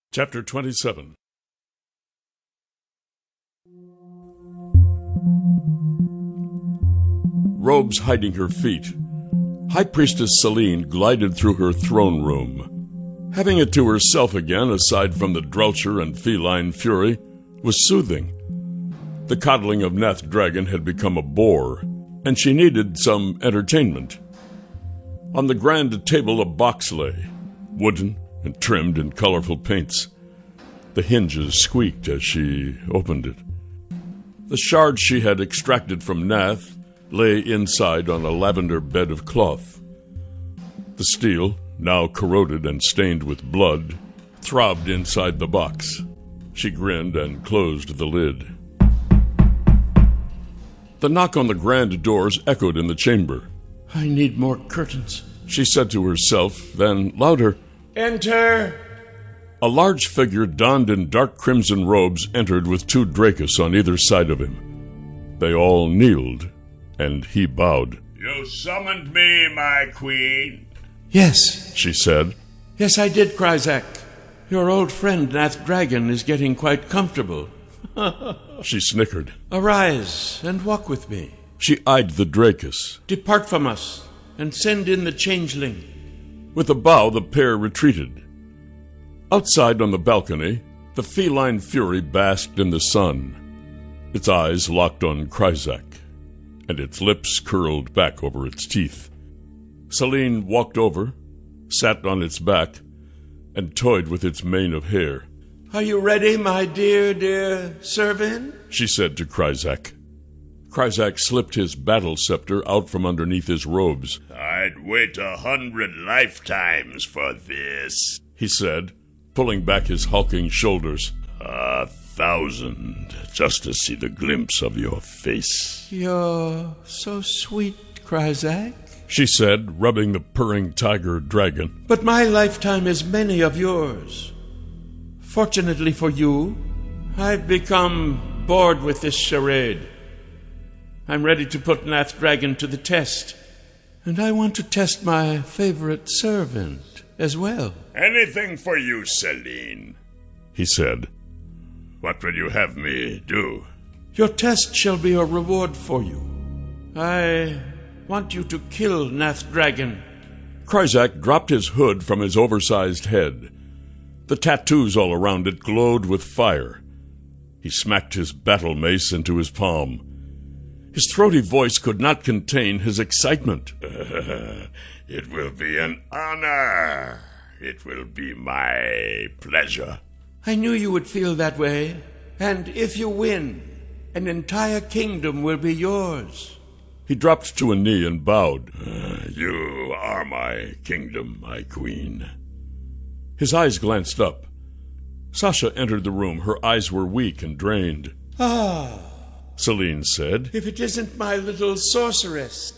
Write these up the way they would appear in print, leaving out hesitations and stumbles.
Chapter 27. Robes hiding her feet, High Priestess Selene glided through her throne room. Having it to herself again, aside from the Drelcher and feline fury, was soothing. The coddling of Nath Dragon had become a bore, and she needed some entertainment. On the grand table a box lay, wooden and trimmed in colorful paints. The hinges squeaked as she opened it. The shards she had extracted from Nath lay inside on a lavender bed of cloth. The steel, now corroded and stained with blood, throbbed inside the box. She grinned and closed the lid. The knock on the grand doors echoed in the chamber. "I need more curtains," she said to herself, then louder, "Enter!" A large figure donned in dark crimson robes entered with two Dracus on either side of him. They all kneeled, and he bowed. "You summoned me, my queen?" "Yes," she said. "Yes, I did, Kryzak. Your old friend, Nath Dragon, is getting quite comfortable." She snickered. "Arise and walk with me. She eyed the Dracus. Depart from us and send in the changeling." With a bow, the pair retreated. Outside on the balcony, the feline fury basked in the sun. Its eyes locked on Kryzak, and its lips curled back over its teeth. Selene walked over, sat on its back, and toyed with its mane of hair. "Are you ready, my dear servant?" she said to Kryzak. Kryzak slipped his battle scepter out from underneath his robes. "I'd wait 100 lifetimes for this," he said, pulling back his hulking shoulders. 1,000, just to see the glimpse of your face. "You're so sweet, Kryzak," she said, rubbing the purring tiger dragon. "But my lifetime is many of yours. Fortunately for you, I've become bored with this charade. I'm ready to put Nath Dragon to the test, and I want to test my favorite servant as well." "Anything for you, Selene," he said. "What will you have me do?" "Your test shall be a reward for you. I want you to kill Nath Dragon." Kryzak dropped his hood from his oversized head. The tattoos all around it glowed with fire. He smacked his battle mace into his palm. His throaty voice could not contain his excitement. "It will be an honor. It will be my pleasure." "I knew you would feel that way. And if you win, an entire kingdom will be yours." He dropped to a knee and bowed. "You are my kingdom, my queen." His eyes glanced up. Sasha entered the room. Her eyes were weak and drained. "Ah," Selene said. "if it isn't my little sorceress."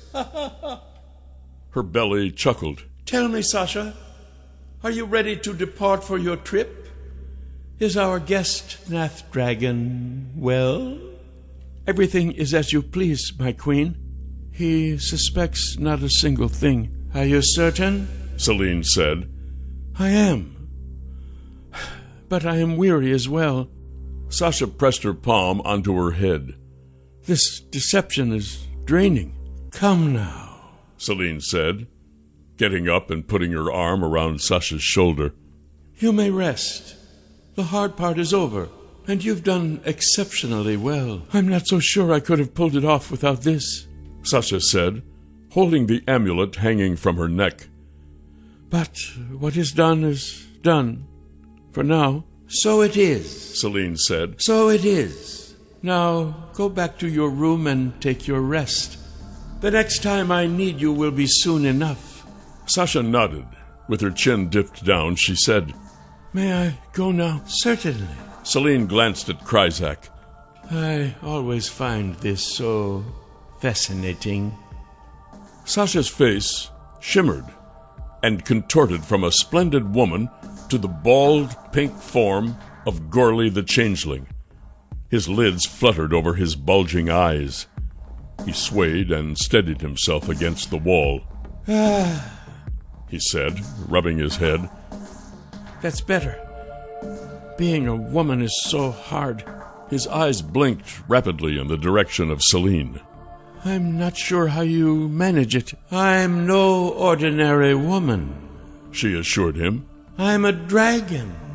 Her belly chuckled. "Tell me, Sasha, are you ready to depart for your trip? Is our guest, Nath Dragon, well?" "Everything is as you please, my queen. He suspects not a single thing." "Are you certain?" Selene said. "I am. But I am weary as well." Sasha pressed her palm onto her head. "This deception is draining." "Come now," Selene said, getting up and putting her arm around Sasha's shoulder. "You may rest. The hard part is over, and you've done exceptionally well. I'm not so sure I could have pulled it off without this," Sasha said, holding the amulet hanging from her neck. "But what is done, for now." "So it is," Selene said. "So it is. Now go back to your room and take your rest. The next time I need you will be soon enough." Sasha nodded. With her chin dipped down, she said, "May I go now?" "Certainly." Selene glanced at Kryzak. "I always find this so fascinating." Sasha's face shimmered and contorted from a splendid woman to the bald, pink form of Gorly the Changeling. His lids fluttered over his bulging eyes. He swayed and steadied himself against the wall. "Ah," he said, rubbing his head. "That's better. Being a woman is so hard. His eyes blinked rapidly in the direction of Celine. I'm not sure how you manage it. I'm no ordinary woman, she assured him. I'm a dragon.